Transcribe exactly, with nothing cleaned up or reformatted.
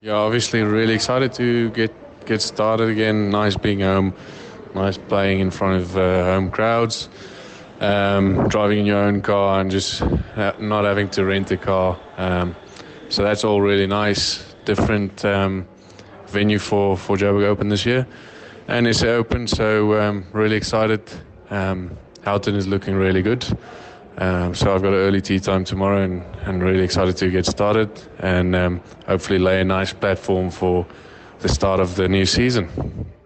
Yeah, obviously really excited to get get started again. Nice being home, nice playing in front of uh, home crowds, um, driving in your own car and just uh, not having to rent a car. Um, so that's all really nice. Different um, venue for, for Joburg Open this year. And it's open, so um, really excited. Um, Houghton is looking really good. Um, so I've got an early tee time tomorrow and, and really excited to get started and um, hopefully lay a nice platform for the start of the new season.